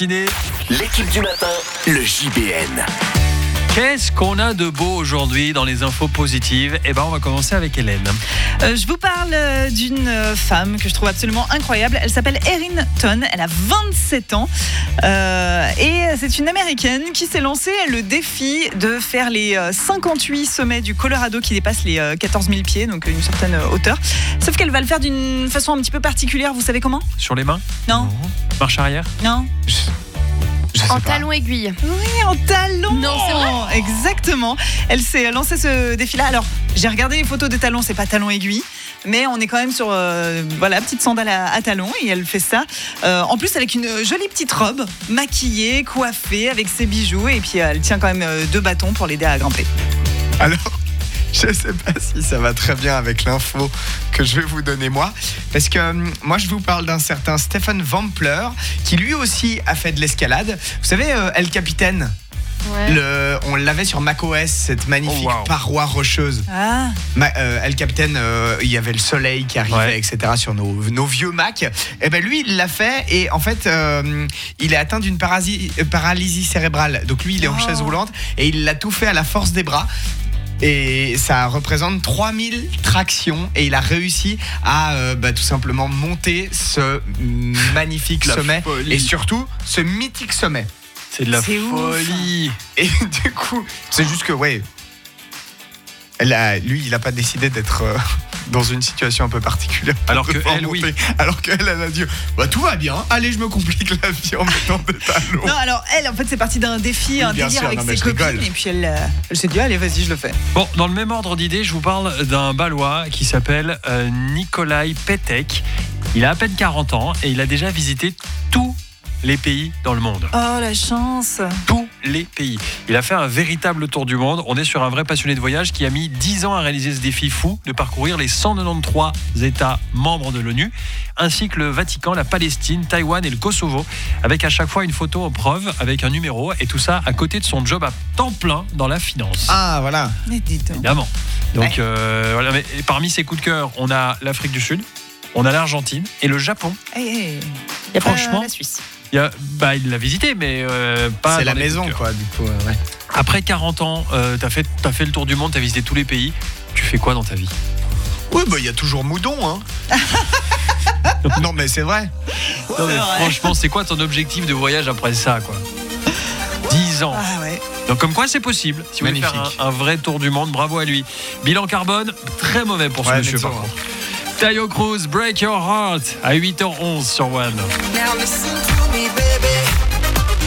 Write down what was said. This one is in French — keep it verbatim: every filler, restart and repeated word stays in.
matinée. L'équipe du matin, le J B N. Qu'est-ce qu'on a de beau aujourd'hui dans les infos positives ? Eh ben, on va commencer avec Hélène. Euh, je vous parle d'une femme que je trouve absolument incroyable. Elle s'appelle Erin Ton. Elle a vingt-sept ans. Euh, et c'est une Américaine qui s'est lancée le défi de faire les cinquante-huit sommets du Colorado qui dépassent les quatorze mille pieds, donc une certaine hauteur. Sauf qu'elle va le faire d'une façon un petit peu particulière. Vous savez comment ? Sur les mains ? Non. Marche arrière ? Non. Je... Je En talon aiguille. Oui, en talon. Non, c'est vrai. Exactement. Elle s'est lancée ce défi-là. Alors, j'ai regardé les photos des talons, c'est pas talon aiguille, mais on est quand même sur euh, voilà, petite sandale à, à talons et elle fait ça. Euh, en plus, avec une jolie petite robe, maquillée, coiffée, avec ses bijoux et puis elle tient quand même deux bâtons pour l'aider à grimper. Alors, je ne sais pas si ça va très bien avec l'info que je vais vous donner moi. Parce que euh, moi, je vous parle d'un certain Stephen Wampler qui lui aussi a fait de l'escalade. Vous savez, euh, El Capitaine, Ouais. le, on l'avait sur macOS, cette magnifique Oh, wow. paroi rocheuse. Ah, Ma, euh, El Capitaine, euh, il y avait le soleil qui arrivait, Ouais. et cetera sur nos, nos vieux Mac. Et ben lui, il l'a fait et en fait, euh, il est atteint d'une paralysie, paralysie cérébrale. Donc lui, il est en Oh. chaise roulante et il l'a tout fait à la force des bras. Et ça représente trois mille tractions et il a réussi à euh, bah, tout simplement monter ce magnifique La sommet folie. et surtout ce mythique sommet. C'est de la C'est ouf. folie. Et du coup, c'est juste que ouais, elle a, lui, il n'a pas décidé d'être euh, dans une situation un peu particulière. pour Alors que devoir elle, oui. monter. Alors qu'elle, elle a dit, bah tout va bien. Allez, je me complique la vie en mettant des talons. non, alors elle, en fait, c'est parti d'un défi, Oui, un bien délire sûr, avec non, mais ses je copines. rigole. Et puis elle, euh, elle s'est dit, allez, vas-y, je le fais. Bon, dans le même ordre d'idée, je vous parle d'un Balois qui s'appelle euh, Nikolai Petek. Il a à peine quarante ans et il a déjà visité tous les pays dans le monde. Oh, la chance. Tous les pays. Il a fait un véritable tour du monde. On est sur un vrai passionné de voyage qui a mis dix ans à réaliser ce défi fou de parcourir les cent quatre-vingt-treize États membres de l'ONU, ainsi que le Vatican, la Palestine, Taïwan et le Kosovo, avec à chaque fois une photo en preuve avec un numéro et tout ça à côté de son job à temps plein dans la finance. Ah voilà. Mais dis donc. Évidemment. Donc Ouais. euh, voilà, mais parmi ses coups de cœur, on a l'Afrique du Sud, on a l'Argentine et le Japon. Hey, hey. Il y a pas Franchement, la Suisse. Il, y a, bah, il l'a visité, mais euh, pas C'est dans la les maison coups de cœur. quoi, du coup. euh, ouais. Après quarante ans, euh, t'as fait, t'as fait le tour du monde, t'as visité tous les pays. Tu fais quoi dans ta vie ? Oui, bah il y a toujours Moudon, hein. Non mais c'est vrai. Non, mais C'est vrai. franchement, c'est quoi ton objectif de voyage après ça, quoi ? dix ans. Ah ouais. Donc comme quoi c'est possible. Si vous voulez faire Magnifique. un, un vrai tour du monde, bravo à lui. Bilan carbone, très mauvais pour ce Ouais, monsieur mezzo, par hein. contre. Tayo Cruz, Break Your Heart à huit heures onze sur One. Now listen to me, baby.